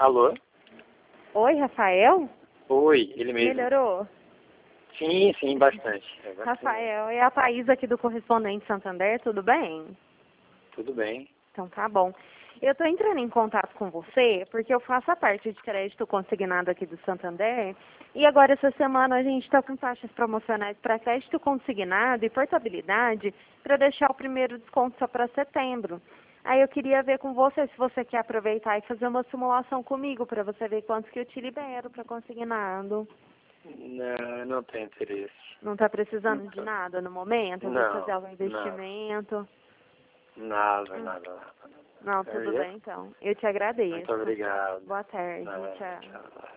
Alô? Oi, Rafael? Oi, ele mesmo. Melhorou? Sim, sim, bastante. Bastante. Rafael, é a Thaís aqui do Correspondente Santander, tudo bem? Tudo bem. Então tá bom. Eu estou entrando em contato com você porque eu faço a parte de crédito consignado aqui do Santander e agora essa semana a gente está com taxas promocionais para crédito consignado e portabilidade para deixar o primeiro desconto só para setembro. Aí eu queria ver com você se você quer aproveitar e fazer uma simulação comigo para você ver quanto que eu te libero para consignado. Não, não tenho interesse. Não está precisando de nada no momento? Às vezes fazer algum Não, investimento? nada, nada. Não, tudo bem então. Eu te agradeço. Muito obrigado. Boa tarde. Nada, Tchau. tchau.